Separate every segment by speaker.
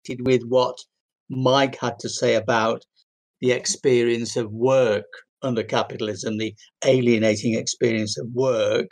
Speaker 1: with what Mike had to say about the experience of work under capitalism, the alienating experience of work.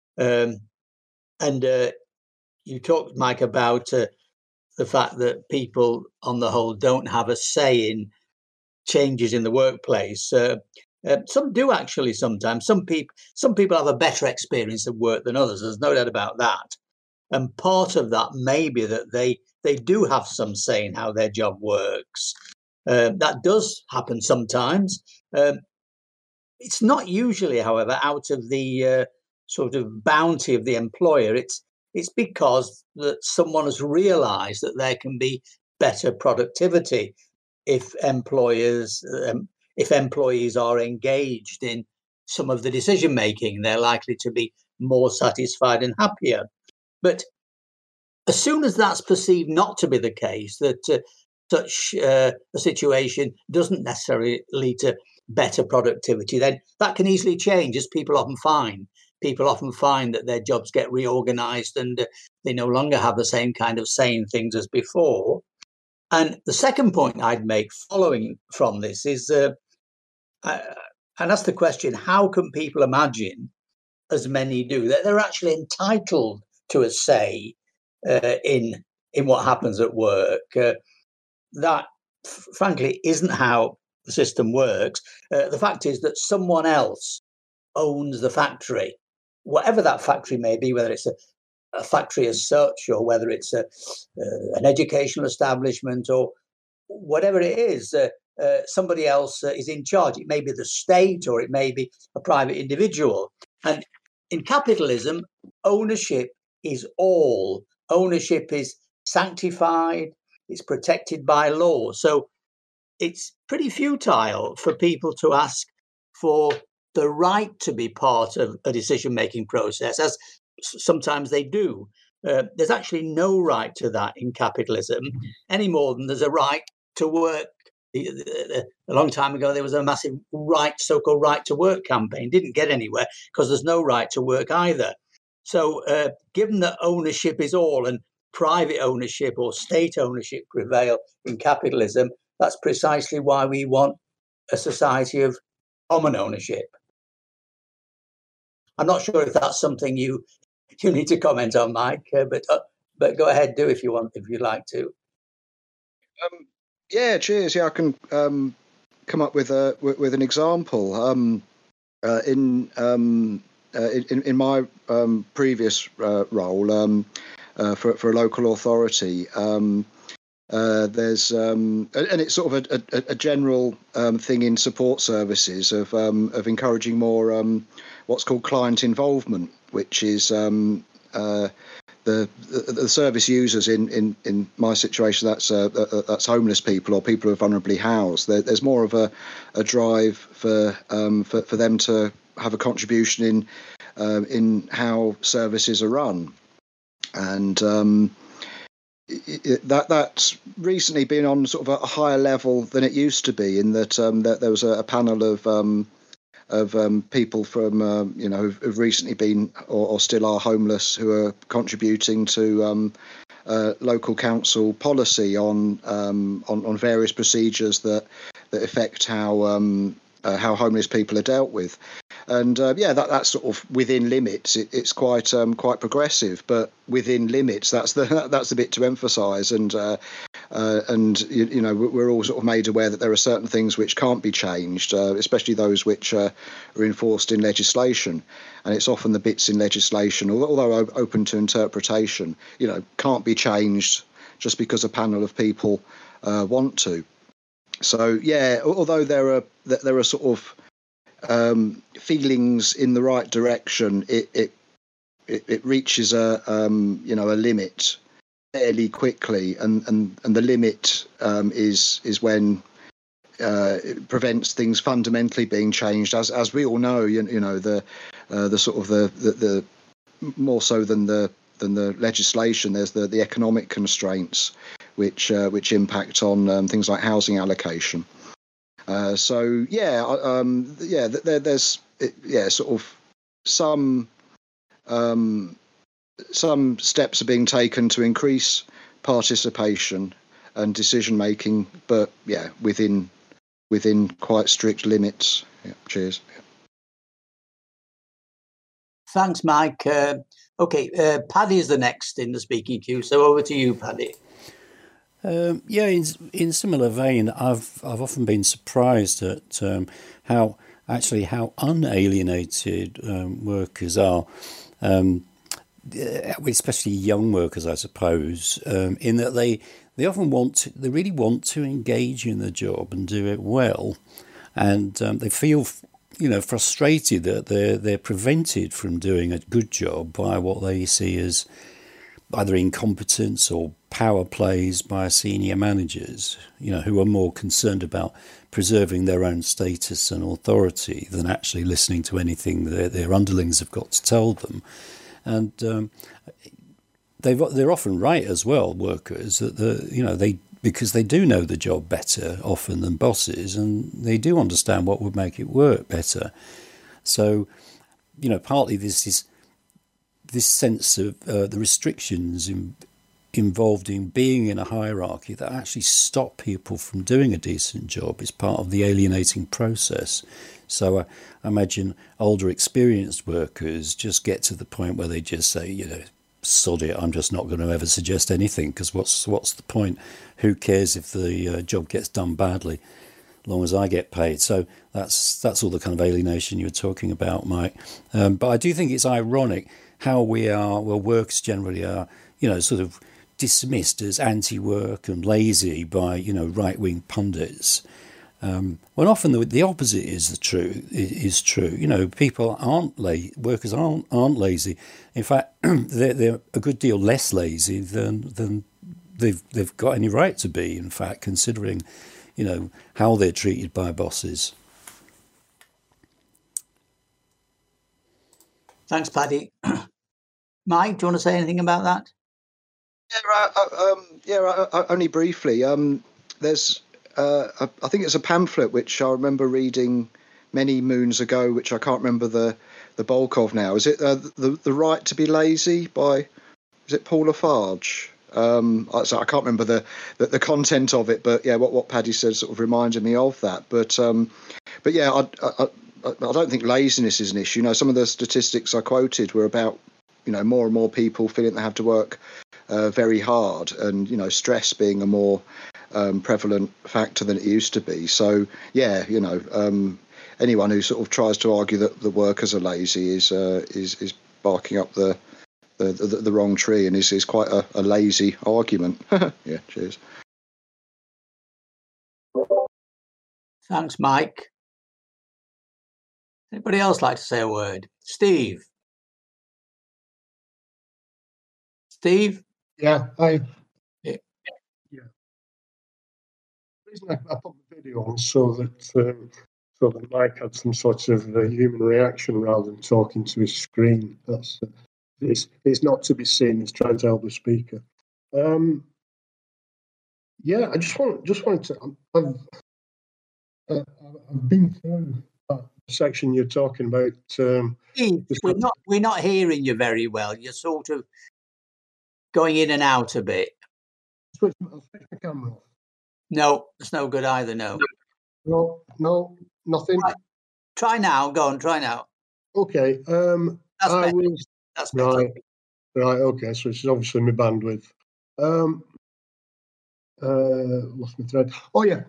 Speaker 1: And you talked, Mike, about the fact that people, on the whole, don't have a say in changes in the workplace. Some do actually. Sometimes some people have a better experience of work than others. There's no doubt about that. And part of that may be that they do have some say in how their job works. That does happen sometimes. It's not usually, however, out of the sort of bounty of the employer. It's because that someone has realised that there can be better productivity if employees are engaged in some of the decision making. They're likely to be more satisfied and happier. But as soon as that's perceived not to be the case, that such a situation doesn't necessarily lead to better productivity, then that can easily change, as people often find. People often find that their jobs get reorganized and they no longer have the same kind of say in things as before. And the second point I'd make following from this is, and that's the question, how can people imagine, as many do, that they're actually entitled to a say in what happens at work? That, frankly, isn't how the system works. The fact is that someone else owns the factory, whatever that factory may be, whether it's a factory as such, or whether it's an educational establishment, or whatever it is. Somebody else is in charge. It may be the state, or it may be a private individual. And in capitalism, ownership is all. Ownership is sanctified. It's protected by law. So it's pretty futile for people to ask for the right to be part of a decision-making process, as sometimes they do. There's actually no right to that in capitalism, any more than there's a right to work. A long time ago, there was a massive so-called right to work campaign. Didn't get anywhere because there's no right to work either. So given that ownership is all and private ownership or state ownership prevail in capitalism, that's precisely why we want a society of common ownership. I'm not sure if that's something you need to comment on, Mike, but go ahead, do if you'd like to.
Speaker 2: Yeah, cheers. Yeah, I can come up with an example. In my previous role for a local authority, there's and it's sort of a general thing in support services of encouraging more what's called client involvement, which is the service users in my situation. That's homeless people or people who are vulnerably housed. There's more of a drive for them to have a contribution in how services are run, and that's recently been on sort of a higher level than it used to be, in that there was a panel of people from who've recently been or still are homeless, who are contributing to local council policy on various procedures that affect how homeless people are dealt with. And that's sort of within limits. It's quite progressive, but within limits. That's the bit to emphasise. And we're all sort of made aware that there are certain things which can't be changed, especially those which are enforced in legislation. And it's often the bits in legislation, although open to interpretation, can't be changed just because a panel of people want to. So although there are sort of feelings in the right direction, it reaches a limit fairly quickly, and the limit is when it prevents things fundamentally being changed. As we all know, the sort of the more so than the legislation, there's the economic constraints which impact on things like housing allocation. There's sort of some steps are being taken to increase participation, and decision making, but yeah, within quite strict limits. Yeah, cheers.
Speaker 1: Thanks, Mike. Okay, Paddy is the next in the speaking queue, so over to you, Paddy.
Speaker 3: Yeah, in similar vein, I've often been surprised at how unalienated workers are, especially young workers, I suppose, in that they often they really want to engage in the job and do it well, and they feel frustrated that they're prevented from doing a good job by what they see as either incompetence or power plays by senior managers, who are more concerned about preserving their own status and authority than actually listening to anything their underlings have got to tell them. And they're often right as well, workers, that because they do know the job better often than bosses, and they do understand what would make it work better. So, partly this is this sense of the restrictions involved in being in a hierarchy that actually stop people from doing a decent job is part of the alienating process. So I imagine older experienced workers just get to the point where they just say, sod it, I'm just not going to ever suggest anything, because what's the point? Who cares if the job gets done badly, as long as I get paid? So that's all the kind of alienation you were talking about, Mike. But I do think it's ironic how workers generally are, sort of dismissed as anti-work and lazy by, right-wing pundits. When often the opposite is true. People workers aren't lazy. In fact, they're a good deal less lazy than they've got any right to be. In fact, considering, how they're treated by bosses.
Speaker 1: Thanks, Paddy. Mike, do you want to say anything about that?
Speaker 2: Yeah, right. Only briefly. There's, I think it's a pamphlet which I remember reading many moons ago, which I can't remember the bulk of now. Is it the Right to be Lazy by? Is it Paul Lafarge? So I can't remember the content of it, but yeah, what Paddy said sort of reminded me of that. But yeah, I don't think laziness is an issue. Some of the statistics I quoted were about more and more people feeling they have to work very hard, and stress being a more prevalent factor than it used to be. So yeah, anyone who sort of tries to argue that the workers are lazy is barking up the wrong tree, and is quite a lazy argument. Yeah, cheers.
Speaker 1: Thanks, Mike. Anybody else like to say a word? Steve?
Speaker 4: Yeah,
Speaker 1: Yeah.
Speaker 4: The reason I put the video on so that Mike had some sort of human reaction rather than talking to his screen. That's it's not to be seen. He's trying to help the speaker. Yeah, I just wanted to. I've been through that section you're talking about.
Speaker 1: Steve, we're not hearing you very well. You're sort of going in and out a bit.
Speaker 4: I'll switch the camera off.
Speaker 1: No, it's no good either. No,
Speaker 4: no, nothing.
Speaker 1: Right. Try now. Go on. Try now.
Speaker 4: Okay.
Speaker 1: That's better. That's better.
Speaker 4: Right. Okay. So it's obviously my bandwidth. Lost my thread. Oh yeah.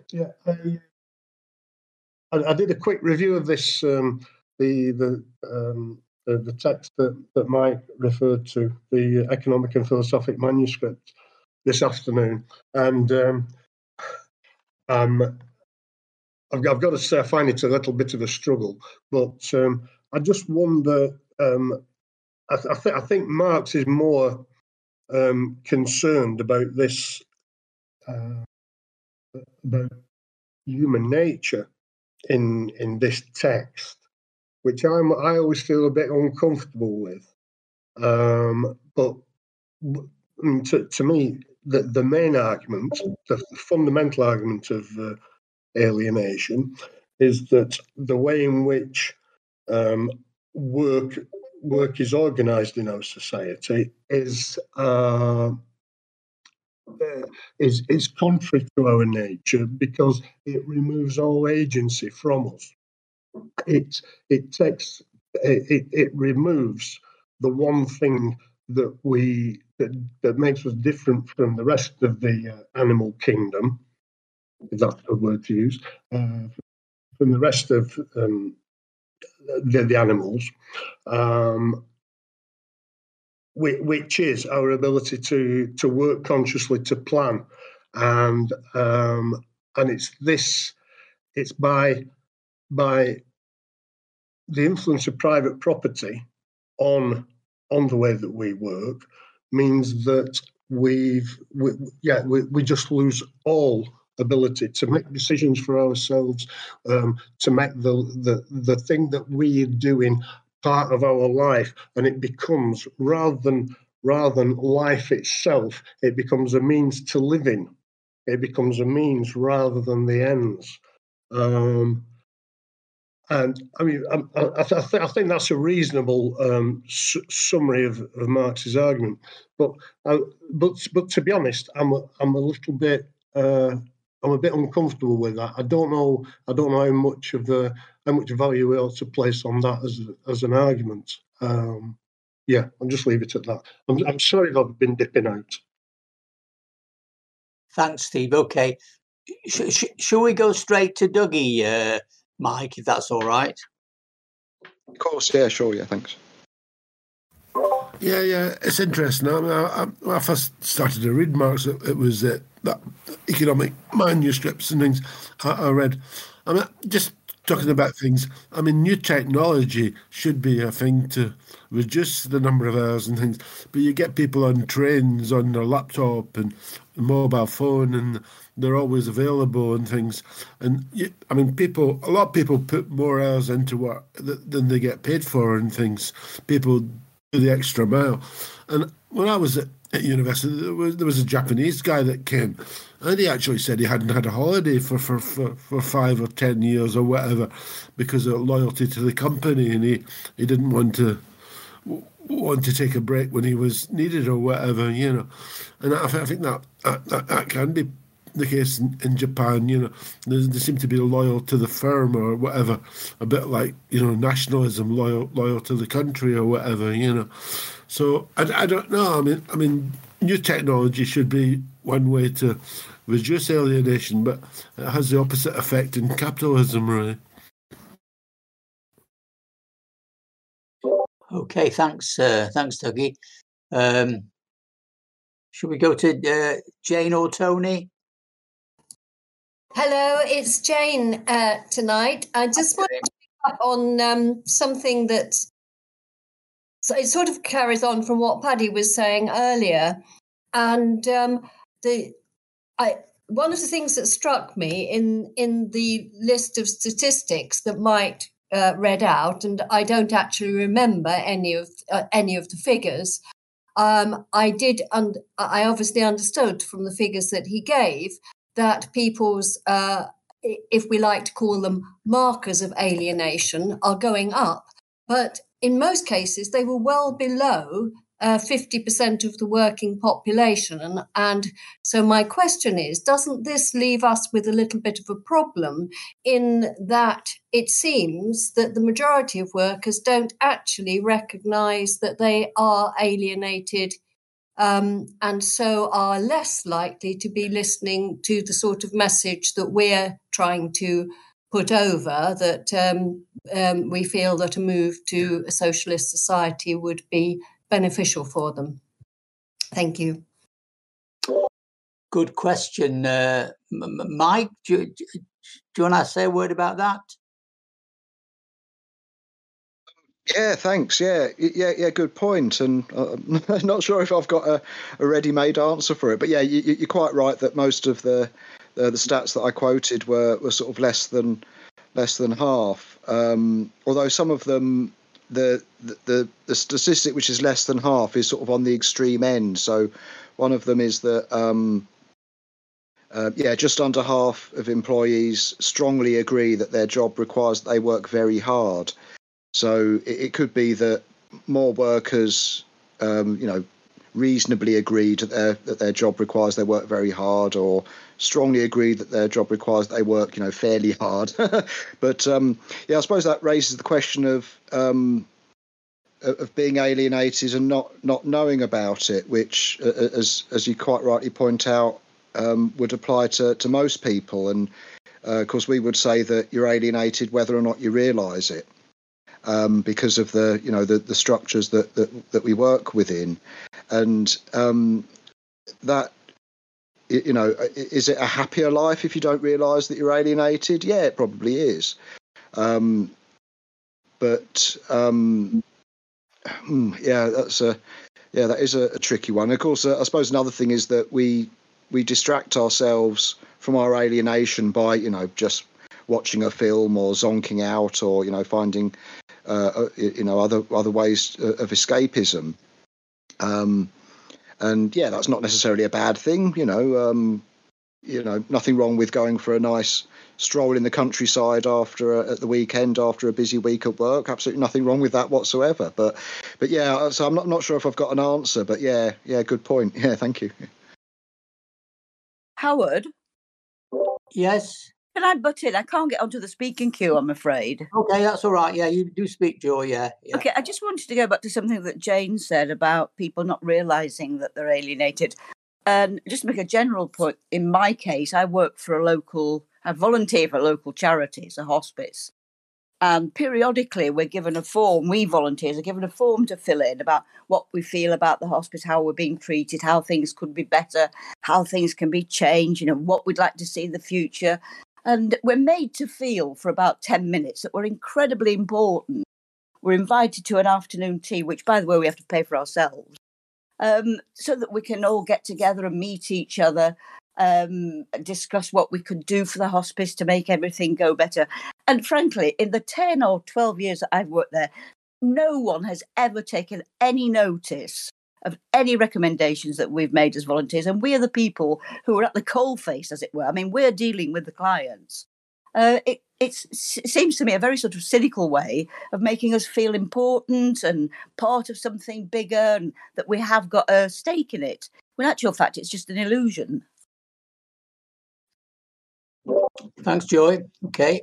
Speaker 4: I did a quick review of this. The text that Mike referred to, the economic and philosophic manuscript, this afternoon, and I've got to say I find it a little bit of a struggle, but I just wonder. I think Marx is more concerned about this, about human nature in this text, which I always feel a bit uncomfortable with. But to me, the main argument, the fundamental argument of alienation, is that the way in which work is organised in our society is is contrary to our nature because it removes all agency from us. It removes the one thing that makes us different from the rest of the animal kingdom, if that's a word to use, from the rest of the animals, which is our ability to work consciously, to plan, and it's by the influence of private property on the way that we work means that we just lose all ability to make decisions for ourselves, to make the thing that we are doing part of our life, and it becomes rather than life itself, it becomes a means to living. It becomes a means rather than the ends. And I mean, I think that's a reasonable summary of Marx's argument. But to be honest, I'm a little bit I'm a bit uncomfortable with that. I don't know how much value we ought to place on that as an argument. Yeah, I'll just leave it at that. I'm sorry if I've been dipping out.
Speaker 1: Thanks, Steve. Okay, shall we go straight to Dougie, Mike, if that's all right?
Speaker 2: Of course, yeah, sure, yeah, thanks.
Speaker 5: Yeah, it's interesting. I mean, when I first started to read Marx, it was that economic manuscripts and things I read. I mean, just talking about things, I mean, new technology should be a thing to reduce the number of hours and things, but you get people on trains on their laptop and mobile phone, and they're always available and things. And a lot of people put more hours into work than they get paid for and things. People do the extra mile. And when I was at university, there was a Japanese guy that came, and he actually said he hadn't had a holiday for 5 or 10 years or whatever because of loyalty to the company, and he didn't want to take a break when he was needed or whatever, you know. And I think that can be the case in Japan, you know. They seem to be loyal to the firm or whatever, a bit like, you know, nationalism, loyal to the country or whatever, you know. So I don't know. I mean, new technology should be one way to reduce alienation, but it has the opposite effect in capitalism, really.
Speaker 1: Okay, thanks, Dougie. Should we go to Jane or Tony?
Speaker 6: Hello, it's Jane tonight. I just want to pick up on something that it sort of carries on from what Paddy was saying earlier. And one of the things that struck me in the list of statistics that Mike read out, and I don't actually remember any of the figures. I obviously understood from the figures that he gave that people's, if we like to call them markers of alienation, are going up. But in most cases, they were well below 50% of the working population. And so my question is, doesn't this leave us with a little bit of a problem in that it seems that the majority of workers don't actually recognise that they are alienated, and so are less likely to be listening to the sort of message that we're trying to put over, that we feel that a move to a socialist society would be beneficial for them. Thank you.
Speaker 1: Good question. Mike, do you want to say a word about that?
Speaker 2: Yeah, thanks. Yeah, good point. And I'm not sure if I've got a ready-made answer for it, but yeah, you're quite right that most of the stats that I quoted were sort of less than half. Although some of them, the statistic which is less than half is sort of on the extreme end. So one of them is that just under half of employees strongly agree that their job requires that they work very hard. So it could be that more workers, reasonably agreed that their job requires they work very hard, or strongly agreed that their job requires they work, fairly hard. But I suppose that raises the question of being alienated and not knowing about it, which, as you quite rightly point out, would apply to most people. And of course, we would say that you're alienated whether or not you realise it, because of the structures that we work within. And that, is it a happier life if you don't realise that you're alienated? Yeah, it probably is. But that is a tricky one. Of course, I suppose another thing is that we distract ourselves from our alienation by, just watching a film or zonking out, or finding other ways of escapism. And that's not necessarily a bad thing. Nothing wrong with going for a nice stroll in the countryside at the weekend after a busy week at work. Absolutely nothing wrong with that whatsoever. But yeah, so I'm not sure if I've got an answer. But yeah, good point. Yeah, thank you.
Speaker 7: Howard?
Speaker 1: Yes?
Speaker 7: Can I butt in? I can't get onto the speaking queue, I'm afraid.
Speaker 1: Okay, that's all right. Yeah, you do speak, Joe, yeah.
Speaker 7: Okay, I just wanted to go back to something that Jane said about people not realising that they're alienated. And just to make a general point, in my case, I volunteer for a local charity, it's a hospice. And periodically we're given a form, we volunteers are given a form to fill in about what we feel about the hospice, how we're being treated, how things could be better, how things can be changed, what we'd like to see in the future. And we're made to feel for about 10 minutes that we're incredibly important. We're invited to an afternoon tea, which, by the way, we have to pay for ourselves, so that we can all get together and meet each other, discuss what we could do for the hospice to make everything go better. And frankly, in the 10 or 12 years that I've worked there, no one has ever taken any notice of any recommendations that we've made as volunteers. And we are the people who are at the coalface, as it were. I mean, we're dealing with the clients. It seems to me a very sort of cynical way of making us feel important and part of something bigger, and that we have got a stake in it. When in actual fact, it's just an illusion.
Speaker 1: Thanks, Joy. Okay.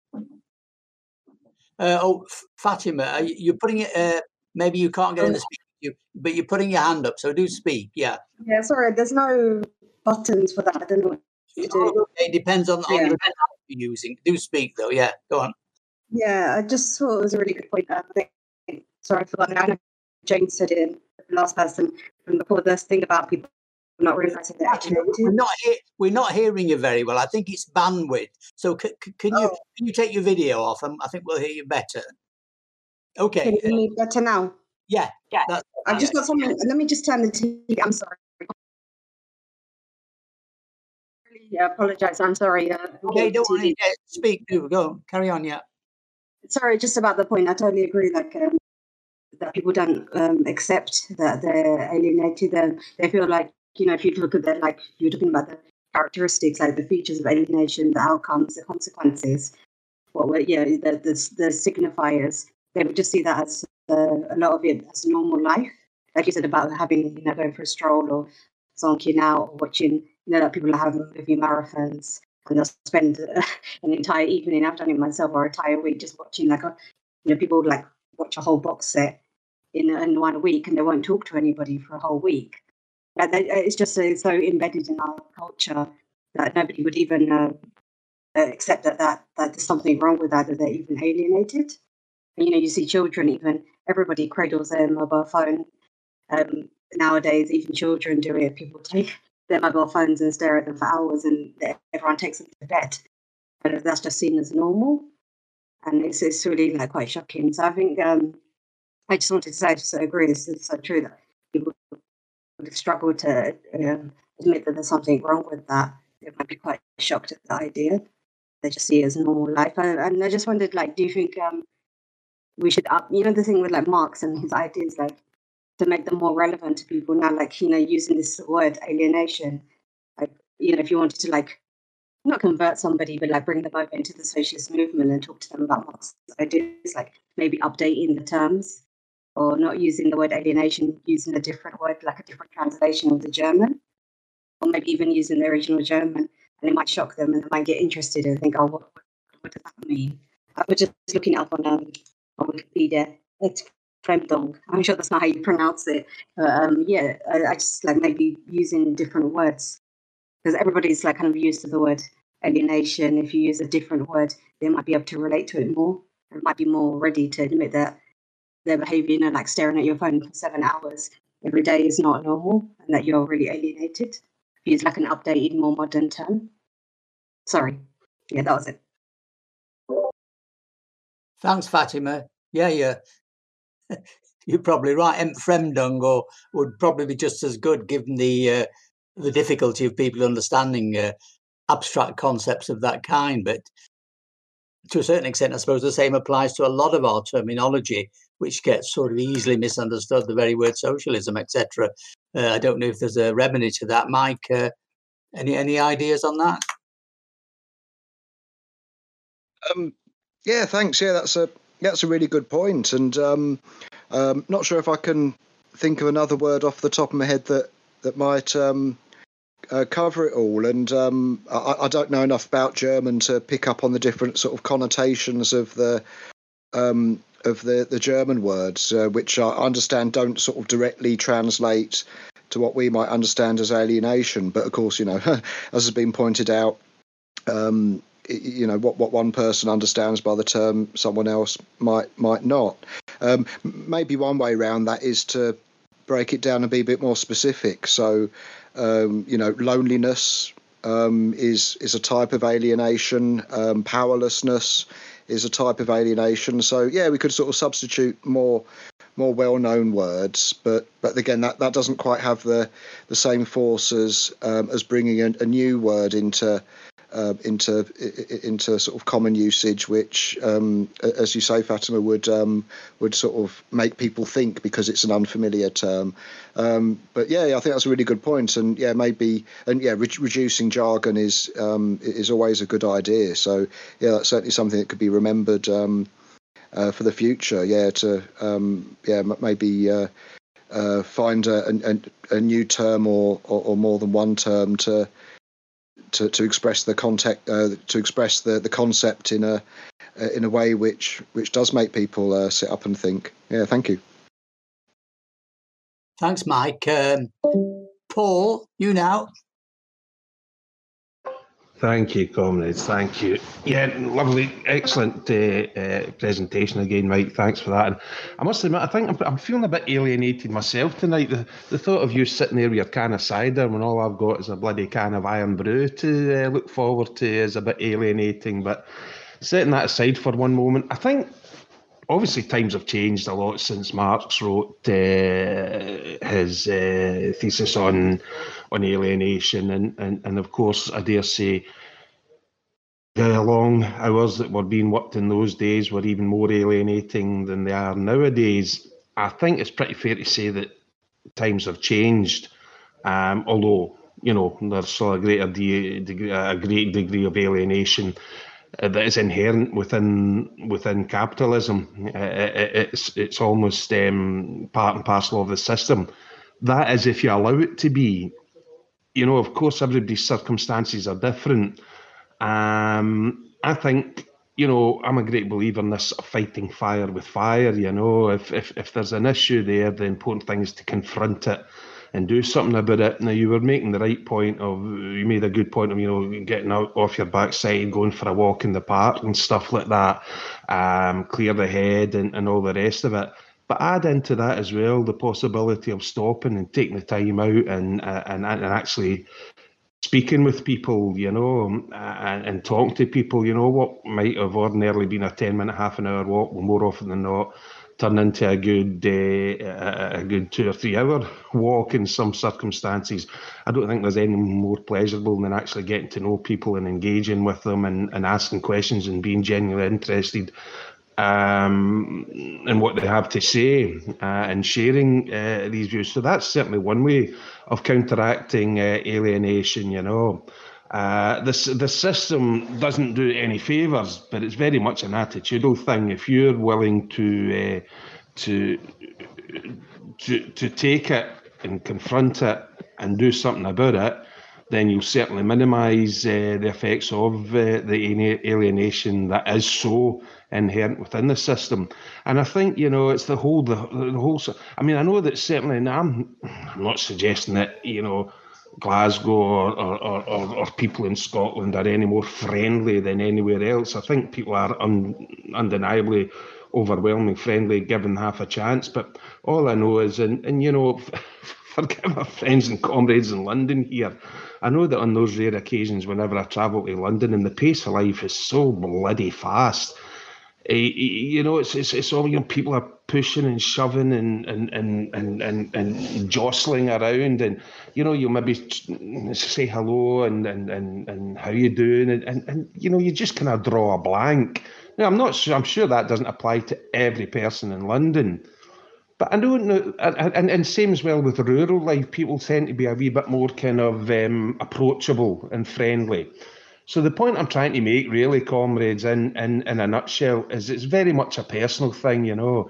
Speaker 1: Fatima, you're putting it. Maybe you can't get in the speaker, but you're putting your hand up, so do speak. Yeah.
Speaker 8: Yeah. Sorry, there's no buttons for that. I don't know what to do.
Speaker 1: It depends on the app you're using. Do speak though. Yeah. Go on.
Speaker 8: Yeah, I just thought it was a really good point. Sorry, I forgot. I know Jane said it, the last person from before. This thing about people not realising that
Speaker 1: we're not hearing you very well. I think it's bandwidth. So can you take your video off? I think we'll hear you better. Okay.
Speaker 8: Can you hear me better now?
Speaker 1: Yeah.
Speaker 8: I've just got something. Let me just turn the TV. I'm sorry. I apologise. I'm sorry.
Speaker 1: Okay, don't worry. Speak. Go. Carry on. Yeah.
Speaker 8: Sorry, just about the point. I totally agree. That people don't accept that they're alienated, and they feel like, if you look at that, like you're talking about the characteristics, like the features of alienation, the outcomes, the consequences, the signifiers, they would just see that as a lot of it as normal life. Like you said about having, going for a stroll or zonking out or watching, that people are having movie marathons, and they'll spend an entire evening, I've done it myself, or an entire week just watching people like watch a whole box set in 1 week, and they won't talk to anybody for a whole week. It's just so embedded in our culture that nobody would even accept that there's something wrong with that they're even alienated. And, you see children, even everybody cradles their mobile phone. Nowadays, even children do it. People take their mobile phones and stare at them for hours, and everyone takes them to bed. And that's just seen as normal. And it's really quite shocking. So I think I just wanted to say, I just agree, it's so true that people would struggle to admit that there's something wrong with that. They might be quite shocked at the idea. They just see it as normal life. And I just wondered, do you think we should up, the thing with Marx and his ideas, to make them more relevant to people now, using this word alienation, if you wanted to not convert somebody, but bring them over into the socialist movement and talk to them about Marx's ideas, maybe updating the terms or not using the word alienation, using a different word, like a different translation of the German, or maybe even using the original German, and it might shock them and they might get interested and think, oh, what does that mean? I was just looking it up on Wikipedia. It's Fremdung. I'm sure that's not how you pronounce it. Yeah, I just like maybe using different words, because everybody's like kind of used to the word alienation. If you use a different word, they might be able to relate to it more. They might be more ready to admit that their behavior, like staring at your phone for 7 hours every day is not normal and that you're really alienated. Use like an updated, more modern term. Sorry. Yeah, that was it.
Speaker 1: Thanks, Fatima. Yeah. You're probably right. Entfremdung or would probably be just as good, given the difficulty of people understanding abstract concepts of that kind. But to a certain extent, I suppose the same applies to a lot of our terminology, which gets sort of easily misunderstood. The very word socialism, etc. I don't know if there's a remedy to that, Mike. Any ideas on that?
Speaker 2: Yeah, thanks. Yeah, that's a really good point, and not sure if I can think of another word off the top of my head that might cover it all. And I don't know enough about German to pick up on the different sort of connotations of the German words, which I understand don't sort of directly translate to what we might understand as alienation. But of course, as has been pointed out, what one person understands by the term, someone else might not. Maybe one way around that is to break it down and be a bit more specific. So, loneliness is a type of alienation. Powerlessness is a type of alienation. So, yeah, we could sort of substitute more well-known words, but again, that doesn't quite have the same force as bringing a new word into sort of common usage, which, as you say, Fatima, would sort of make people think because it's an unfamiliar term. But yeah, I think that's a really good point, and yeah, reducing jargon is always a good idea. So yeah, that's certainly something that could be remembered for the future. Yeah, to maybe find a new term or more than one term to express the context, to express the concept in a way which does make people sit up and think. Yeah, thank you.
Speaker 1: Thanks, Mike. Paul, you now.
Speaker 9: Thank you, comrades. Thank you. Yeah, lovely, excellent presentation again, Mike. Thanks for that. And I must admit, I think I'm feeling a bit alienated myself tonight. The thought of you sitting there with your can of cider when all I've got is a bloody can of Iron Brew to look forward to is a bit alienating. But setting that aside for one moment, I think obviously times have changed a lot since Marx wrote his thesis on alienation, and of course, I dare say the long hours that were being worked in those days were even more alienating than they are nowadays. I think it's pretty fair to say that times have changed, although there's still a great degree of alienation that is inherent within capitalism. It's almost part and parcel of the system. That is, if you allow it to be. Of course, everybody's circumstances are different. I think, I'm a great believer in this fighting fire with fire. If there's an issue there, the important thing is to confront it and do something about it. Now, you were making the right point you made a good point of, getting out off your backside, going for a walk in the park and stuff like that, clear the head and all the rest of it. But add into that as well the possibility of stopping and taking the time out and actually speaking with people, and talking to people, what might have ordinarily been a 10-minute, half an hour walk will more often than not turn into a good 2 or 3 hour walk in some circumstances. I don't think there's any more pleasurable than actually getting to know people and engaging with them and asking questions and being genuinely interested in what they have to say and sharing these views. So that's certainly one way of counteracting alienation. The system doesn't do any favours, but it's very much an attitudinal thing. If you're willing to to take it and confront it and do something about it, then you'll certainly minimise the effects of the alienation that is so inherent within the system. And I think, it's the whole. I mean, I know that certainly, and I'm not suggesting that, Glasgow or people in Scotland are any more friendly than anywhere else. I think people are undeniably overwhelmingly friendly given half a chance. But all I know is, and forgive my friends and comrades in London here, I know that on those rare occasions whenever I travel to London, and the pace of life is so bloody fast, it's all, people are pushing and shoving and jostling around, and you'll maybe say hello and how you doing, and you just kind of draw a blank. Now, I'm sure that doesn't apply to every person in London, but I don't know, and same as well with rural life, people tend to be a wee bit more kind of approachable and friendly. So the point I'm trying to make, really, comrades, in a nutshell, is it's very much a personal thing,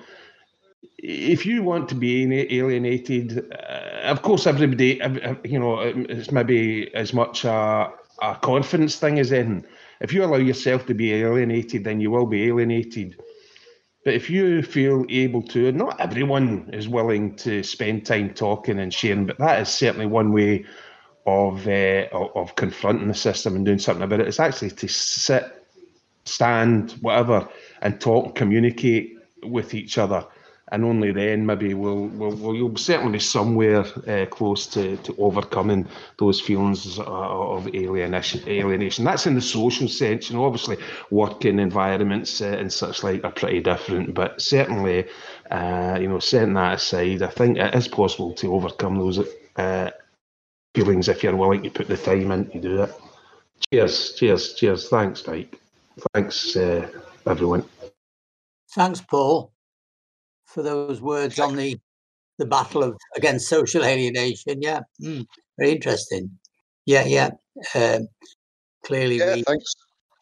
Speaker 9: If you want to be alienated, of course, everybody, it's maybe as much a confidence thing as anything. If you allow yourself to be alienated, then you will be alienated. But if you feel able to, and not everyone is willing to spend time talking and sharing, but that is certainly one way of confronting the system and doing something about it. It's actually to sit, stand, whatever, and talk and communicate with each other. And only then maybe you'll certainly be somewhere close to overcoming those feelings of alienation. That's in the social sense. Obviously working environments and such like are pretty different, but certainly, setting that aside, I think it is possible to overcome those feelings if you're willing to put the time in to do it. Cheers. Thanks, Mike. Thanks, everyone.
Speaker 1: Thanks, Paul, for those words on the battle against social alienation. Yeah, very interesting. Yeah. Clearly,
Speaker 2: thanks.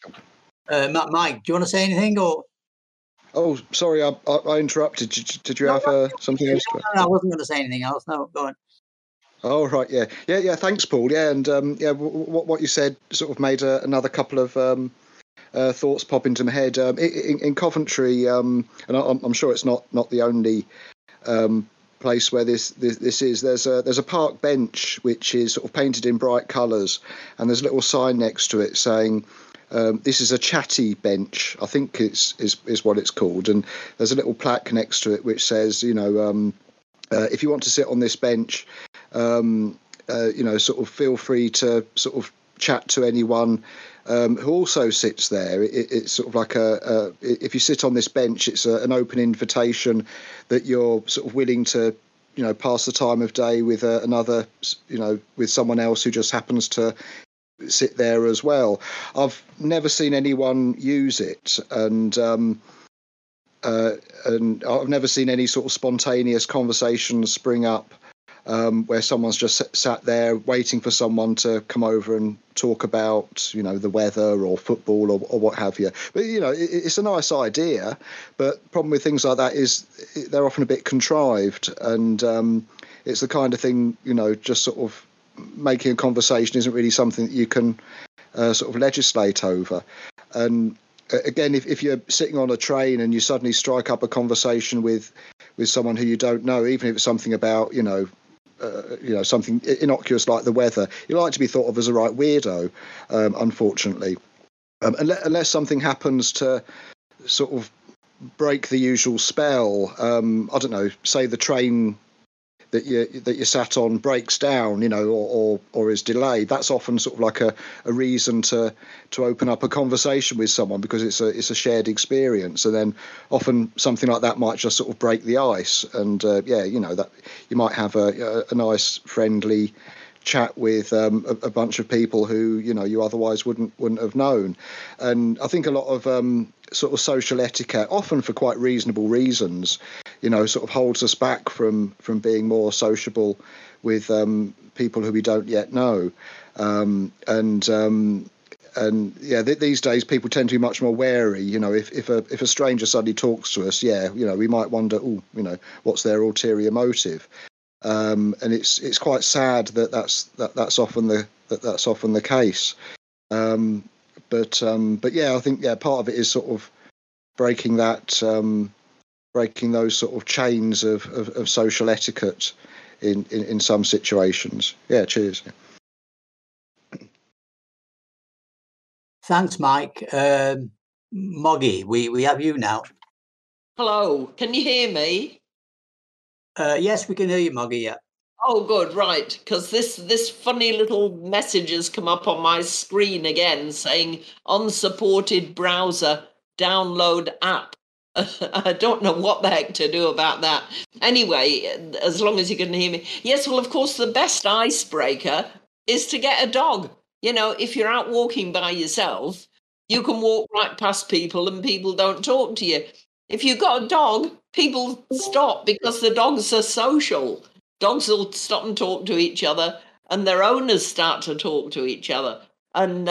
Speaker 1: Mike, do you want to say anything or?
Speaker 2: Oh, sorry, I interrupted. Did you have something else?
Speaker 1: No, I wasn't going to say anything else. No, go on.
Speaker 2: Oh, right, yeah. Thanks, Paul. Yeah, and what you said sort of made another couple of thoughts pop into my head. In Coventry, and I'm sure it's not the only place where this is. There's a park bench which is sort of painted in bright colours, and there's a little sign next to it saying, this is a chatty bench, I think is what it's called, and there's a little plaque next to it which says, if you want to sit on this bench, sort of feel free to sort of chat to anyone who also sits there. It's sort of like if you sit on this bench, it's an open invitation that you're sort of willing to, pass the time of day with another, with someone else who just happens to sit there as well. I've never seen anyone use it, and I've never seen any sort of spontaneous conversations spring up where someone's just sat there waiting for someone to come over and talk about, the weather or football or what have you. But, it's a nice idea. But the problem with things like that is they're often a bit contrived. And it's the kind of thing, just sort of making a conversation isn't really something that you can sort of legislate over. And again, if you're sitting on a train and you suddenly strike up a conversation with someone who you don't know, even if it's something about, something innocuous like the weather, you like to be thought of as a right weirdo, unfortunately. Unless something happens to sort of break the usual spell, I don't know, say the train that you sat on breaks down, or is delayed. That's often sort of like a reason to open up a conversation with someone, because it's a shared experience, and then often something like that might just sort of break the ice, and that you might have a nice friendly chat with a bunch of people who you otherwise wouldn't have known. And I think a lot of sort of social etiquette, often for quite reasonable reasons, sort of holds us back from being more sociable with people who we don't yet know. these days people tend to be much more wary. You know, if a stranger suddenly talks to us, we might wonder, what's their ulterior motive? And it's quite sad that's often the case. But I think part of it is sort of breaking those sort of chains of social etiquette in some situations. Yeah, cheers.
Speaker 1: Thanks, Mike. Moggy, we have you now.
Speaker 10: Hello, can you hear me?
Speaker 1: Yes, we can hear you, Moggy, yeah.
Speaker 10: Oh, good, right, because this funny little message has come up on my screen again saying unsupported browser, download app. I don't know what the heck to do about that. Anyway, as long as you can hear me. Yes, well, of course, the best icebreaker is to get a dog. You know, if you're out walking by yourself, you can walk right past people and people don't talk to you. If you've got a dog, people stop because the dogs are social. Dogs will stop and talk to each other, and their owners start to talk to each other. And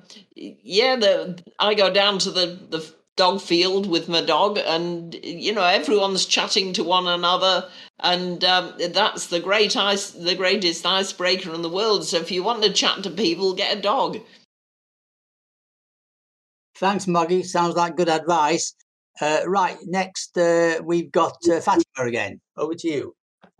Speaker 10: I go down to the dog field with my dog, and everyone's chatting to one another, and that's the greatest icebreaker in the world. So if you want to chat to people, get a dog.
Speaker 1: Thanks, Moggy. Sounds like good advice. Right, next we've got Fatima again. Over to you.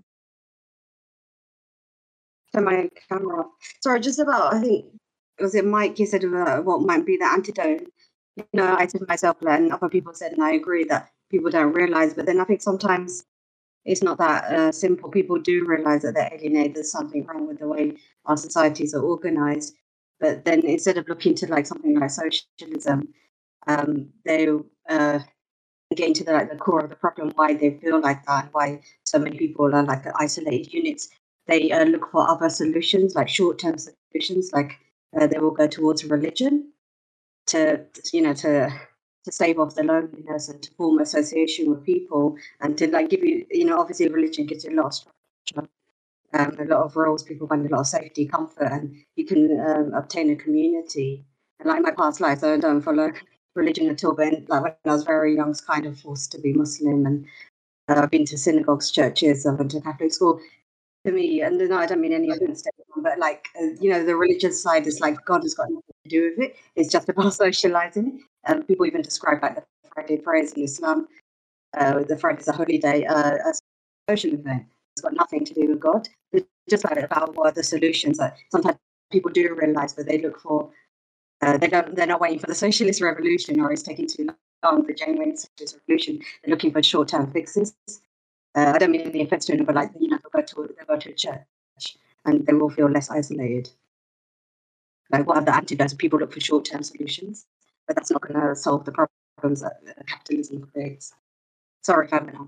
Speaker 8: So my camera. Sorry, just about, I think, was it Mike, you said about what might be the antidote? I said myself and other people said, and I agree that people don't realise, but then I think sometimes it's not that simple. People do realise that they're alienated, there's something wrong with the way our societies are organised. But then instead of looking to like something like socialism, they get into the core of the problem, why they feel like that, why so many people are like isolated units. They look for other solutions, like short-term solutions, like they will go towards religion to stave off the loneliness and to form association with people and to like give you, obviously religion gives you a lot of structure, a lot of roles, people find a lot of safety, comfort, and you can obtain a community. And like my past life, I don't follow religion at all, but like when I was very young, I was kind of forced to be Muslim, and I've been to synagogues, churches, I've been to Catholic school. To me, and no, I don't mean any offense to everyone, but like, the religious side is like God has got nothing to do with it. It's just about socializing. People even describe like the Friday prayers in Islam. The Friday is a holy day, as a social event. It's got nothing to do with God. It's just like about what are the solutions that sometimes people do realize, but they look for. They're not waiting for the socialist revolution, or it's taking too long for genuine socialist revolution. They're looking for short-term fixes. I don't mean any offense to anyone, but like, they'll go to a church and they will feel less isolated. Like, what are the antidotes? People look for short-term solutions, but that's not going to solve the problems that capitalism creates. Sorry if I went on.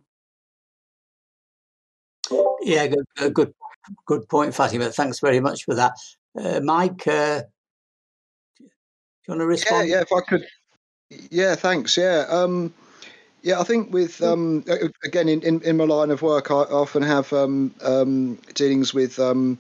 Speaker 1: Yeah, good point, Fatima. Thanks very much for that. Mike, do you want to respond?
Speaker 2: Yeah, if I could. Yeah, thanks. Yeah. Yeah, I think with again in my line of work, I often have dealings with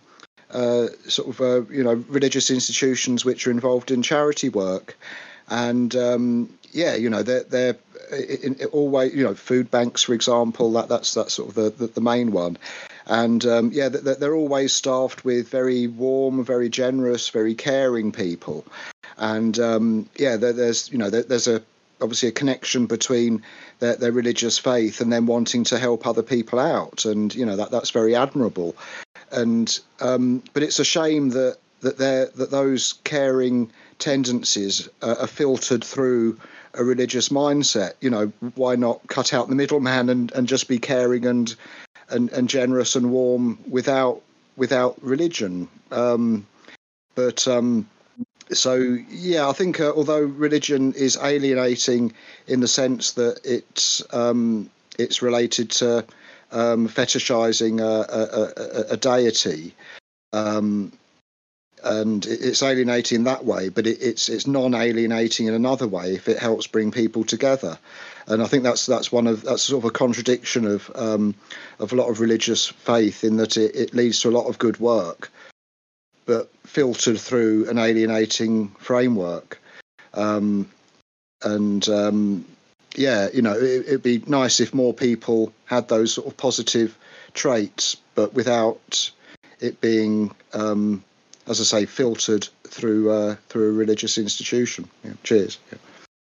Speaker 2: religious institutions which are involved in charity work, and they're always food banks, for example. That's sort of the main one, and they're always staffed with very warm, very generous, very caring people, and there's obviously a connection between their religious faith and then wanting to help other people out, and that's very admirable. And but it's a shame that those caring tendencies are filtered through a religious mindset. Why not cut out the middleman and just be caring and generous and warm without religion? So, yeah, I think although religion is alienating in the sense that it's related to fetishizing a deity, and it's alienating that way, but it's non-alienating in another way if it helps bring people together. And I think that's sort of a contradiction of a lot of religious faith, in that it leads to a lot of good work. but filtered through an alienating framework. It'd be nice if more people had those sort of positive traits, but without it being, as I say, filtered through a religious institution. Yeah, cheers. Yeah.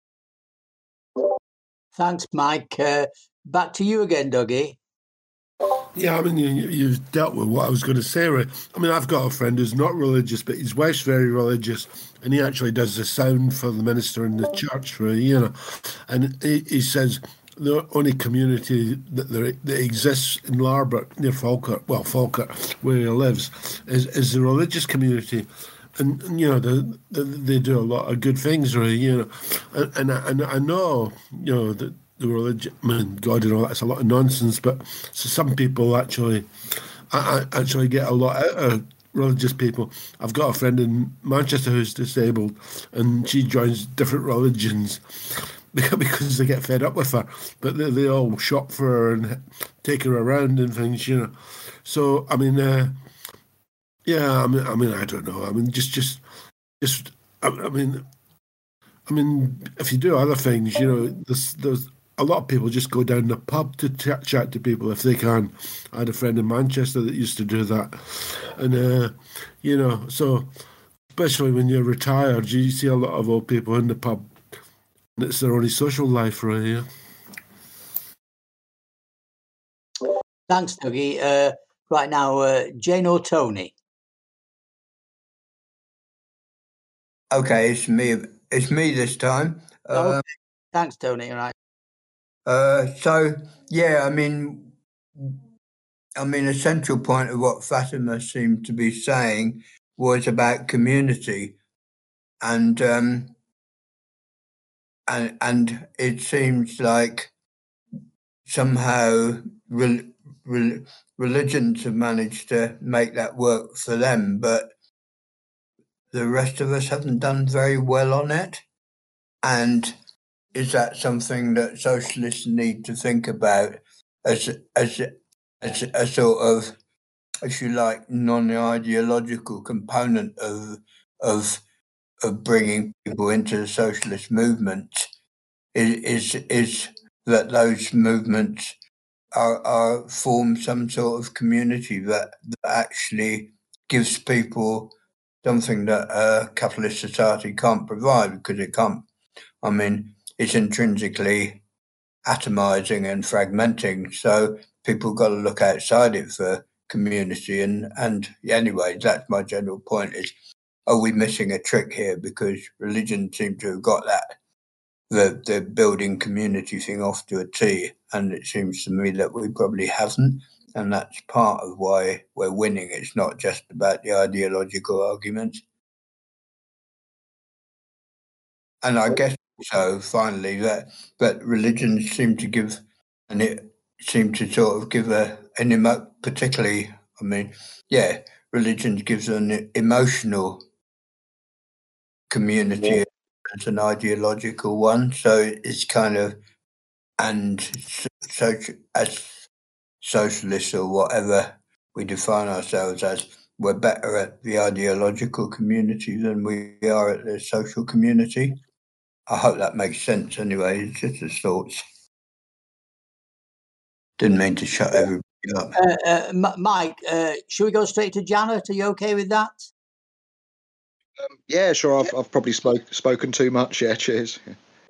Speaker 1: Thanks, Mike. Back to you again, Dougie.
Speaker 5: Yeah, I mean, you've dealt with what I was going to say, Ray. I mean, I've got a friend who's not religious, but his wife's very religious, and he actually does the sound for the minister in the church, Ray, and he says the only community that exists in Larbert, near Falkirk, where he lives, is the religious community. And they do a lot of good things, really, and I know, that the religion, God and all that's a lot of nonsense, but so some people actually get a lot out of religious people. I've got a friend in Manchester who's disabled, and she joins different religions because they get fed up with her, but they all shop for her and take her around and things, So I mean, I don't know. I mean, I mean, if you do other things, there's a lot of people just go down the pub to chat to people if they can. I had a friend in Manchester that used to do that, and so especially when you're retired, you see a lot of old people in the pub, and it's their only social life, really. Yeah.
Speaker 1: Thanks, Dougie. Right now, Jane or Tony?
Speaker 11: Okay, it's me. It's me this time.
Speaker 1: Okay. Thanks, Tony. All right.
Speaker 11: So yeah, I mean, a central point of what Fatima seemed to be saying was about community, and it seems like somehow religions have managed to make that work for them, but the rest of us haven't done very well on it. And is that something that socialists need to think about as a sort of, if you like, non-ideological component of bringing people into the socialist movement? Is that those movements are form some sort of community that actually gives people something that a capitalist society can't provide, because it can't. I mean, it's intrinsically atomizing and fragmenting, so people got to look outside it for community. And anyway, that's my general point: is, are we missing a trick here? Because religion seems to have got that, the building community thing off to a T, and it seems to me that we probably haven't, and that's part of why we're winning. It's not just about the ideological arguments. And I guess so, finally, that religions seem to give, and it seemed to sort of give particularly, I mean, yeah, religion gives an emotional community as an ideological one. So it's kind of, and so as socialists or whatever we define ourselves as, we're better at the ideological community than we are at the social community. I hope that makes sense anyway. It's just a thoughts. Didn't mean to shut everybody up.
Speaker 1: Mike, should we go straight to Janet? Are you okay with that?
Speaker 2: Yeah, sure. I've probably spoken too much. Yeah, cheers.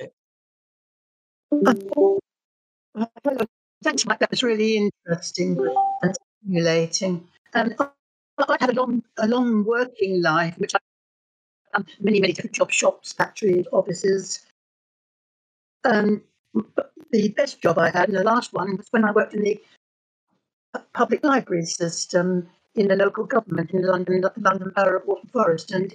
Speaker 12: Thanks, Mike. That was really interesting and stimulating. I had a long working life, which I've done many different jobs, shops, factories, offices. The best job I had, and the last one, was when I worked in the public library system in the local government in London Borough of Waltham Forest. And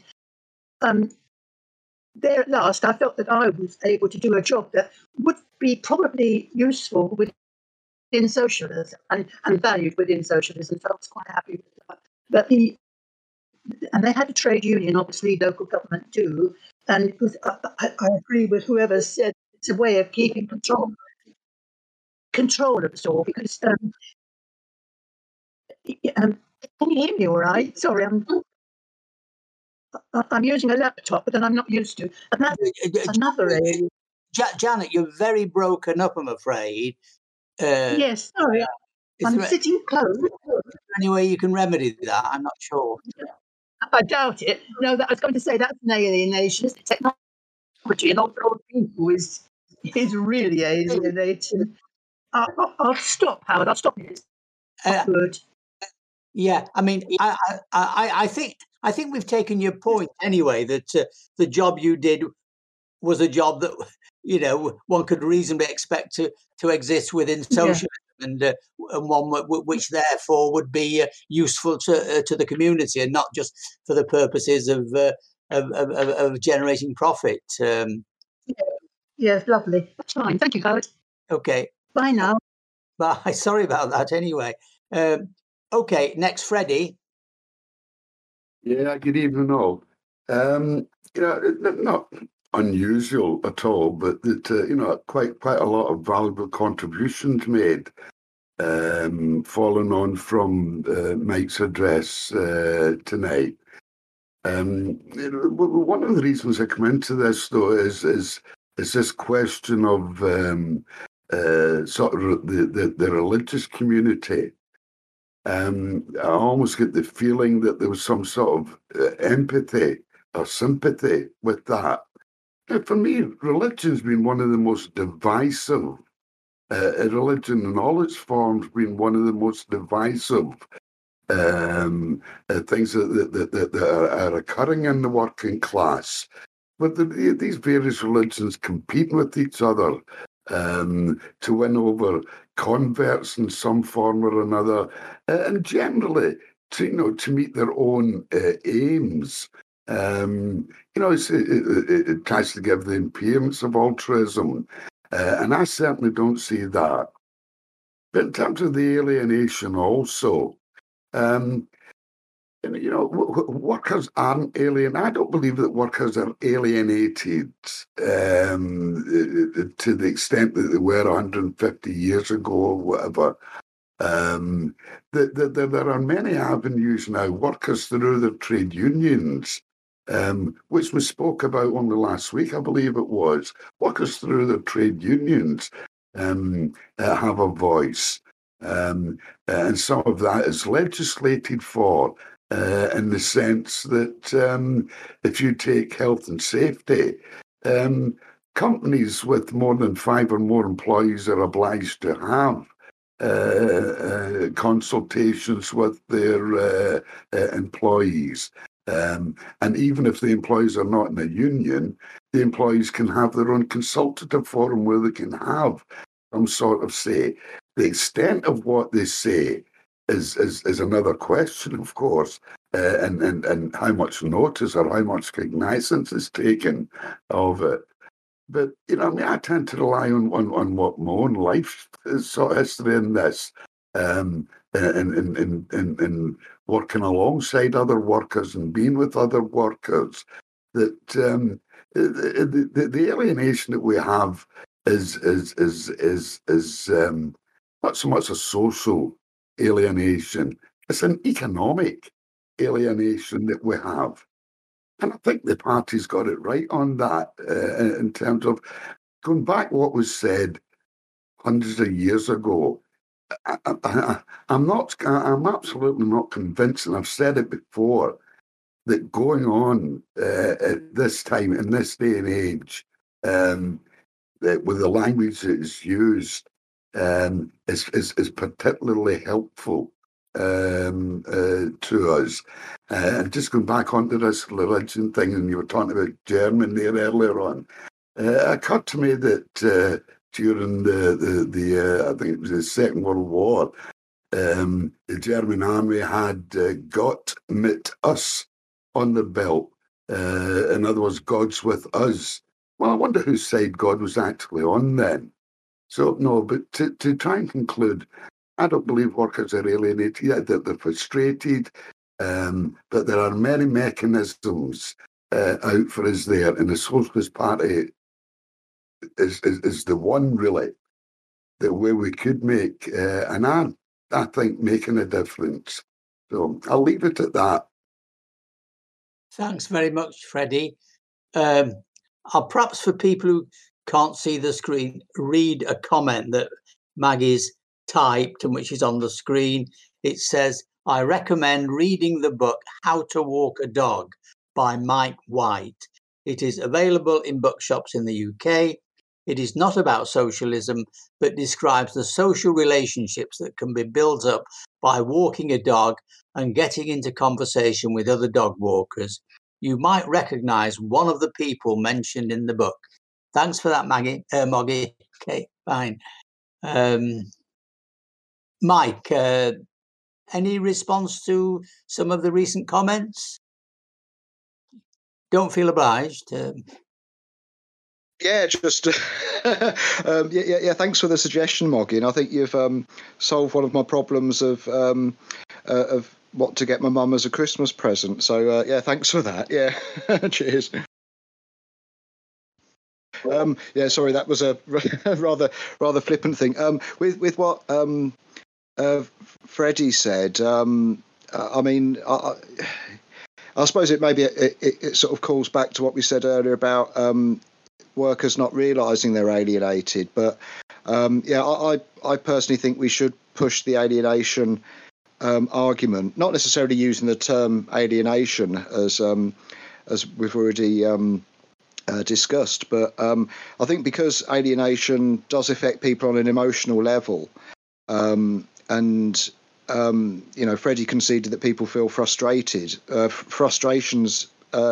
Speaker 12: there at last, I felt that I was able to do a job that would be probably useful within socialism and valued within socialism. So I was quite happy with that. But and they had a trade union, obviously, local government too. And it was, I agree with whoever said it's a way of keeping control of us all. Because can you hear me all right? Sorry, I'm using a laptop, but then I'm not used to. And that's another area.
Speaker 1: Janet, you're very broken up, I'm afraid.
Speaker 12: Yes, sorry. I'm sitting close.
Speaker 1: Is there any way you can remedy that? I'm not sure.
Speaker 12: I doubt it. No, I was going to say that's an alienation. Technology and old people is really alienating. I'll stop, Howard. I'll stop it. Good.
Speaker 1: Yeah, I mean, I think we've taken your point anyway. That the job you did was a job that one could reasonably expect to exist within socialism, and one which therefore would be useful to the community and not just for the purposes of generating profit.
Speaker 12: Yes, lovely. That's fine. Thank you, Howard.
Speaker 1: Okay.
Speaker 12: Bye now.
Speaker 1: Bye. Sorry about that. Anyway. Okay. Next, Freddie.
Speaker 13: Yeah. Good evening, all. Not unusual at all, but that quite a lot of valuable contributions made, following on from Mike's address tonight. One of the reasons I come into this, though, is this question of sort of the religious community. I almost get the feeling that there was some sort of empathy or sympathy with that. For me, religion's been one of the most divisive. Religion in all its forms been one of the most divisive things that are occurring in the working class. But these various religions compete with each other to win over converts in some form or another, and generally to meet their own aims. It tries to give the appearance of altruism, and I certainly don't see that. But in terms of the alienation also, workers aren't alien. I don't believe that workers are alienated to the extent that they were 150 years ago or whatever. There are many avenues now, workers through their trade unions, which we spoke about only last week, I believe it was. Workers through their trade unions have a voice. And some of that is legislated for in the sense that if you take health and safety, companies with more than 5 or more employees are obliged to have consultations with their employees. And even if the employees are not in a union, the employees can have their own consultative forum where they can have some sort of say. The extent of what they say is another question, of course, and how much notice or how much cognizance is taken of it. But I tend to rely on what my own life sort of history in this, and working alongside other workers and being with other workers. That the alienation that we have is not so much a social alienation; it's an economic alienation that we have. And I think the party's got it right on that in terms of going back what was said hundreds of years ago. I'm absolutely not convinced, and I've said it before, that going on at this time, in this day and age, with the language that is used, is particularly helpful to us. And just going back onto this religion thing, and you were talking about Germany there earlier on, it occurred to me that during the I think it was the Second World War, the German army had Gott mit us on the belt. In other words, God's with us. Well, I wonder whose side God was actually on then. So, no, but to try and conclude, I don't believe workers are alienated, that they're frustrated, but there are many mechanisms out for us there, and the Socialist Party is the one, really, that where we could make, and I think, making a difference. So I'll leave it at that.
Speaker 1: Thanks very much, Freddie. I'll perhaps, for people who can't see the screen, read a comment that Maggie's typed and which is on the screen. It says, I recommend reading the book How to Walk a Dog by Mike White. It is available in bookshops in the UK. It is not about socialism, but describes the social relationships that can be built up by walking a dog and getting into conversation with other dog walkers. You might recognise one of the people mentioned in the book. Thanks for that, Moggy. Okay, fine. Mike, any response to some of the recent comments? Don't feel obliged.
Speaker 2: Yeah, just Thanks for the suggestion, Moggy. And I think you've solved one of my problems of what to get my mum as a Christmas present. So thanks for that. Yeah, cheers. Sorry, that was a rather flippant thing. With what Freddie said, I mean, I suppose it maybe it sort of calls back to what we said earlier about workers not realising they're alienated. But I personally think we should push the alienation argument, not necessarily using the term alienation as we've already discussed, but I think because alienation does affect people on an emotional level, and Freddie conceded that people feel frustrated. Frustrations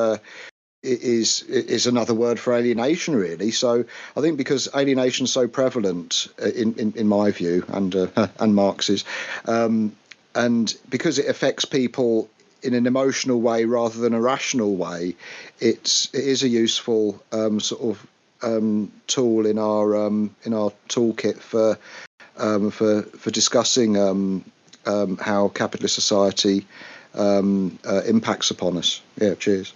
Speaker 2: is another word for alienation, really. So I think because alienation is so prevalent in my view and Marx's, and because it affects people in an emotional way rather than a rational way, it is a useful sort of tool in our toolkit for discussing how capitalist society impacts upon us. Yeah, cheers.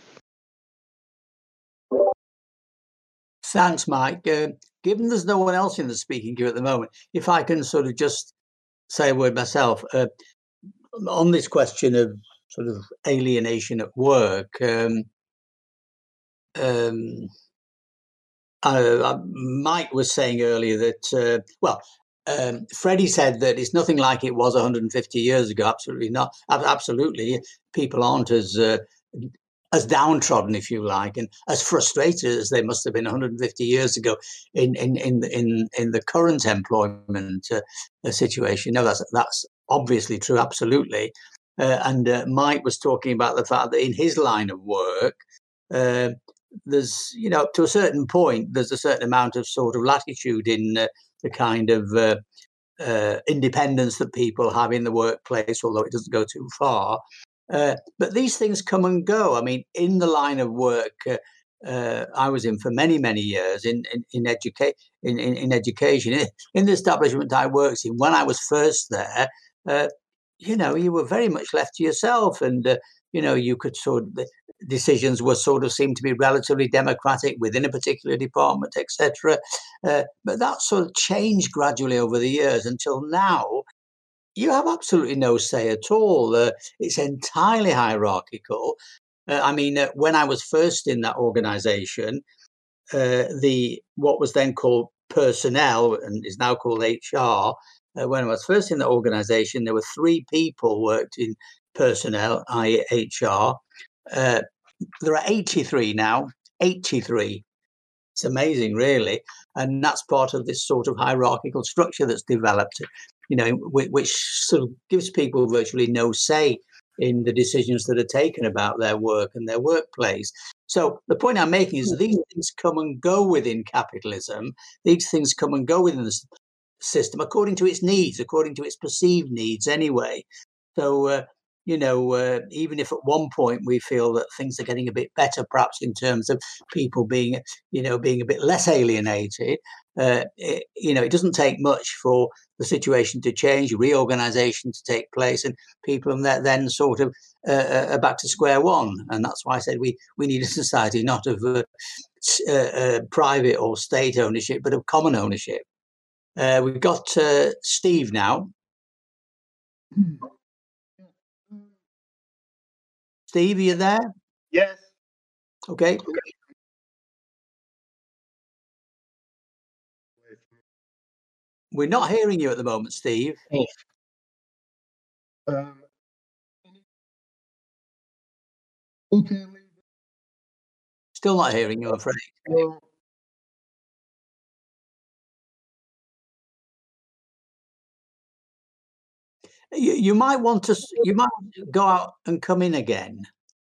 Speaker 1: Thanks, Mike. Given there's no one else in the speaking queue at the moment, if I can sort of just say a word myself on this question of sort of alienation at work. Mike was saying earlier that, Freddie said that it's nothing like it was 150 years ago. Absolutely not. Absolutely. People aren't as downtrodden, if you like, and as frustrated as they must have been 150 years ago in the current employment situation. No, that's obviously true. Absolutely. And Mike was talking about the fact that in his line of work, there's, to a certain point, there's a certain amount of sort of latitude in the kind of independence that people have in the workplace, although it doesn't go too far. But these things come and go. I mean, in the line of work I was in for many, many years in education, in the establishment I worked in, when I was first there, you were very much left to yourself, and you could decisions were seemed to be relatively democratic within a particular department, etc. But that sort of changed gradually over the years until now. You have absolutely no say at all. It's entirely hierarchical. When I was first in that organisation, what was then called personnel and is now called HR. When I was first in the organisation, there were 3 people worked in personnel, i.e. HR. There are 83 now. 83. It's amazing, really, and that's part of this sort of hierarchical structure that's developed. Which sort of gives people virtually no say in the decisions that are taken about their work and their workplace. So the point I'm making is these things come and go within capitalism. These things come and go within the system according to its needs, according to its perceived needs anyway. So, even if at one point we feel that things are getting a bit better, perhaps in terms of people being a bit less alienated, it doesn't take much for the situation to change, reorganisation to take place, and people then sort of are back to square one. And that's why I said we need a society not of private or state ownership, but of common ownership. We've got Steve now. Steve, are you there?
Speaker 4: Yes.
Speaker 1: Okay. We're not hearing you at the moment, Steve.
Speaker 4: Okay.
Speaker 1: Still not hearing you, I'm afraid.
Speaker 4: No.
Speaker 1: You might want to. You might go out and come in again.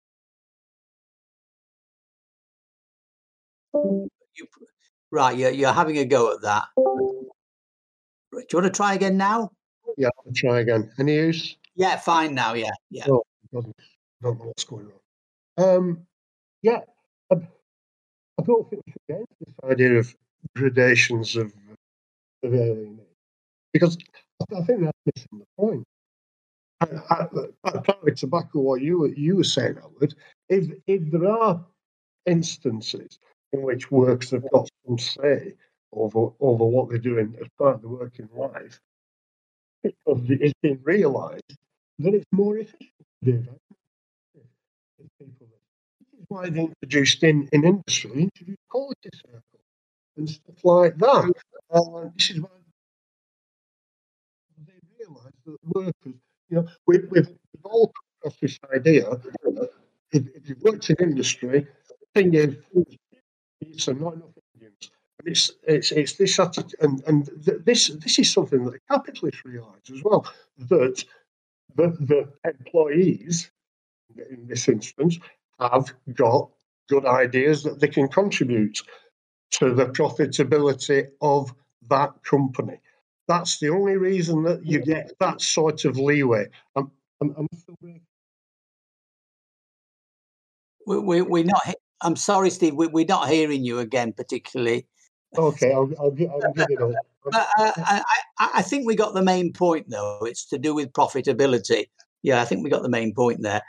Speaker 1: Right, you're having a go at that. Do you want to try again now?
Speaker 4: Yeah, I'll try again. Any use?
Speaker 1: Yeah, fine now. Yeah.
Speaker 4: Oh, don't know what's going on. Yeah, I don't think we should get into this idea of gradations of alienation, because I think that's missing the point. Partly to back on what you were saying, Howard, if there are instances in which workers have got some say over what they're doing as part of the working life, because it's been realised that it's more efficient to do that. This is why they introduced in industry, they introduced quality circles and stuff like that. This is why they realised that workers, we've all come across this idea that if you've worked in industry, the thing is, it's not enough Indians. It's this attitude, and this is something that the capitalists realise as well, that the employees in this instance have got good ideas that they can contribute to the profitability of that company. That's the only reason that you get that sort of leeway.
Speaker 1: We're not. I'm sorry, Steve. We're not hearing you again particularly.
Speaker 4: Okay, I'll give it up.
Speaker 1: But I think we got the main point, though. It's to do with profitability. Yeah, I think we got the main point there.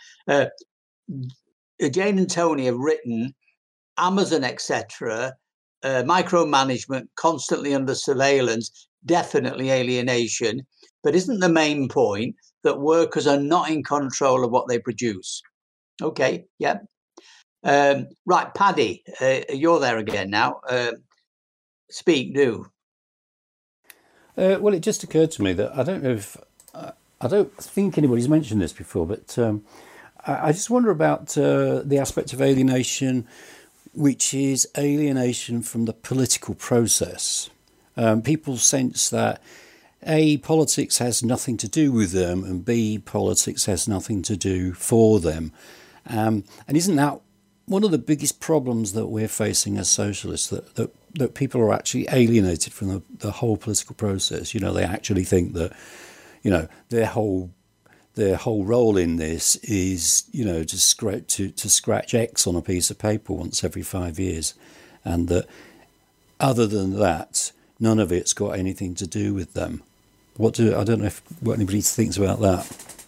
Speaker 1: Jane and Tony have written Amazon, etc., micromanagement, constantly under surveillance, definitely alienation. But isn't the main point that workers are not in control of what they produce? Okay, yeah. Right, Paddy, you're there again now. Speak, do.
Speaker 3: Well, it just occurred to me that I don't know if I don't think anybody's mentioned this before, but I just wonder about the aspect of alienation, which is alienation from the political process. People sense that A, politics has nothing to do with them, and B, politics has nothing to do for them. And isn't that one of the biggest problems that we're facing as socialists, that people are actually alienated from the whole political process? They actually think that, their whole role in this is, to scratch X on a piece of paper once every 5 years, and that other than that, none of it's got anything to do with them. I don't know what anybody thinks about that.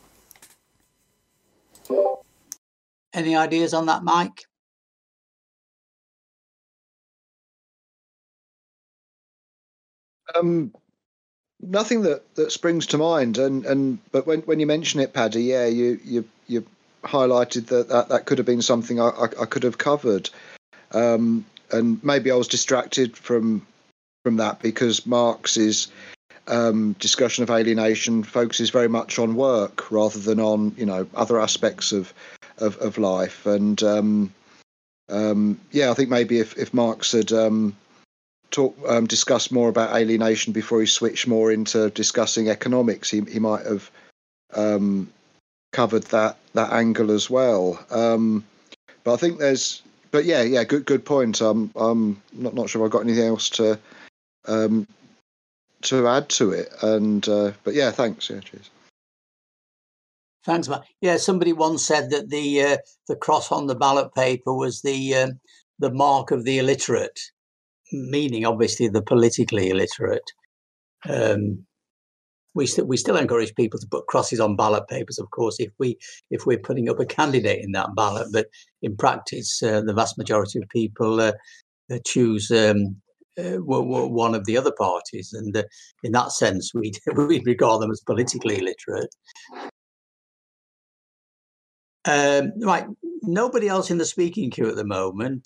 Speaker 1: Any ideas on that, Mike?
Speaker 2: Nothing that springs to mind, but when you mention it, Paddy, yeah, you highlighted that could have been something I could have covered, and maybe I was distracted from that because Marx's discussion of alienation focuses very much on work rather than on other aspects of life, and I think maybe if Marx had discussed more about alienation before he switched more into discussing economics, he might have covered that angle as well. But I think good point. I'm not sure if I've got anything else to add to it. And but yeah, thanks. Yeah, cheers.
Speaker 1: Thanks, Matt. Yeah, somebody once said that the cross on the ballot paper was the mark of the illiterate, meaning obviously the politically illiterate. We still encourage people to put crosses on ballot papers, of course, if we're putting up a candidate in that ballot. But in practice, the vast majority of people choose one of the other parties, and in that sense, we regard them as politically illiterate. Right, nobody else in the speaking queue at the moment.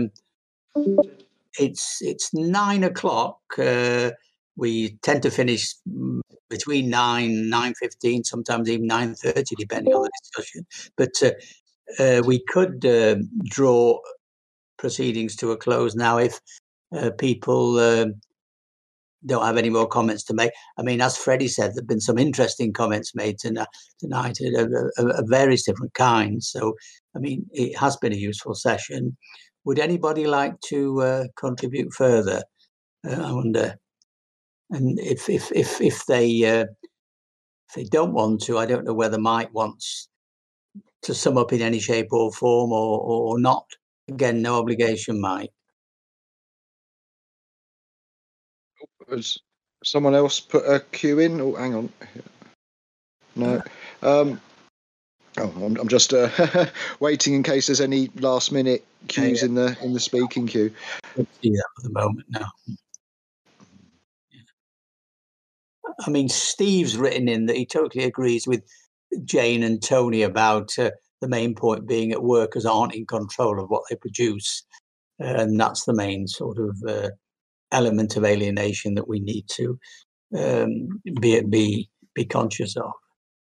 Speaker 1: It's 9 o'clock. We tend to finish between 9:15, sometimes even 9:30, depending on the discussion. But we could draw proceedings to a close now if people don't have any more comments to make. I mean, as Freddie said, there've been some interesting comments made tonight of various different kinds. So, I mean, it has been a useful session. Would anybody like to contribute further? I wonder. And if they don't want to, I don't know whether Mike wants to sum up in any shape or form or not. Again, no obligation, Mike.
Speaker 2: Has someone else put a queue in? Oh, hang on. No. I'm just waiting in case there's any last minute queues in the speaking queue.
Speaker 1: I don't see that at the moment now. I mean, Steve's written in that he totally agrees with Jane and Tony about the main point being that workers aren't in control of what they produce. And that's the main sort of element of alienation that we need to be conscious of.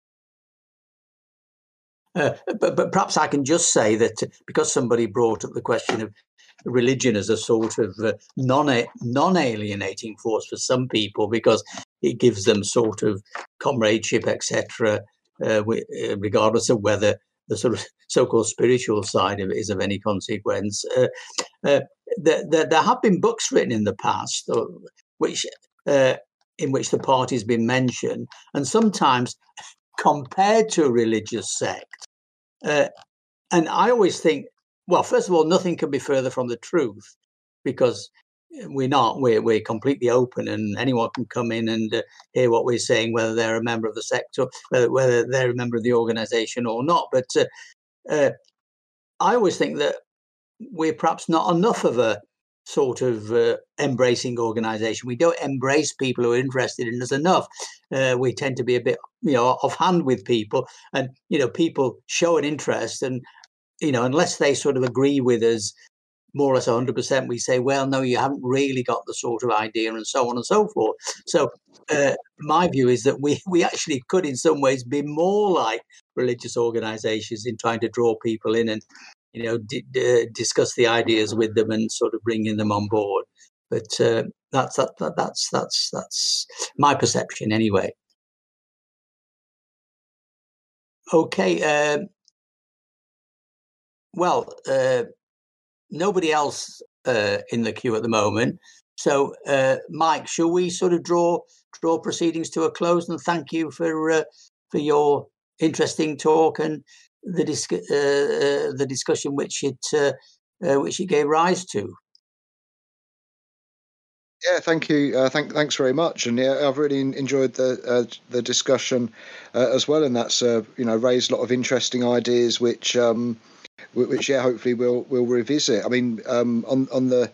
Speaker 1: But perhaps I can just say that because somebody brought up the question of religion as a sort of non-alienating force for some people, because it gives them sort of comradeship, etc., regardless of whether the sort of so-called spiritual side of it is of any consequence. There have been books written in the past in which the party's been mentioned, and sometimes compared to a religious sect. And I always think, well, first of all, nothing can be further from the truth, because we're completely open and anyone can come in and hear what we're saying, whether they're a member of the sect or whether they're a member of the organization or not. But I always think that we're perhaps not enough of a sort of embracing organization. We don't embrace people who are interested in us enough. We tend to be a bit, offhand with people, and, people show an interest, and, unless they sort of agree with us more or less 100%, we say, well, no, you haven't really got the sort of idea, and so on and so forth. So my view is that we actually could in some ways be more like religious organizations in trying to draw people in and, discuss the ideas with them and sort of bringing them on board. But that's my perception anyway. Okay. Nobody else in the queue at the moment. So, Mike, shall we sort of draw proceedings to a close? And thank you for your interesting talk and the discussion which it gave rise to.
Speaker 2: Yeah, thank you. Thanks very much. And yeah, I've really enjoyed the discussion as well. And that's raised a lot of interesting ideas, which hopefully we'll revisit. I mean, on the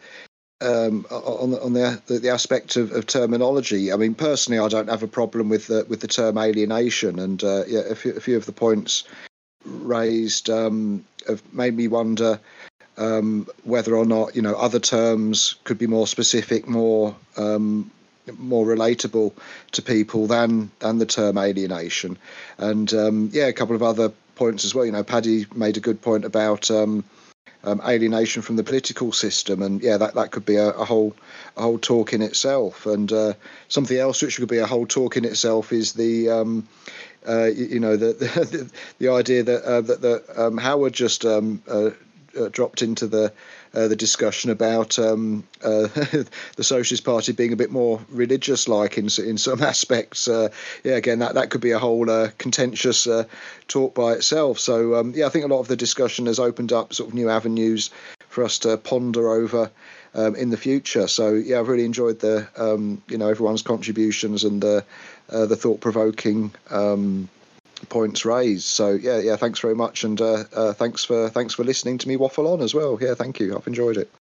Speaker 2: aspect of terminology. I mean, personally, I don't have a problem with the term alienation, and a few of the points raised have made me wonder whether or not other terms could be more specific, more relatable to people than the term alienation. And a couple of other points as well. Paddy made a good point about alienation from the political system, and that could be a whole talk in itself. And something else which could be a whole talk in itself is the the idea that Howard just dropped into the discussion about the Socialist Party being a bit more religious-like in some aspects. Again, that could be a whole contentious talk by itself. So I think a lot of the discussion has opened up sort of new avenues for us to ponder over in the future. So I've really enjoyed the everyone's contributions and the thought-provoking points raised. So thanks very much, and thanks for listening to me waffle on as well. Thank you. I've enjoyed it.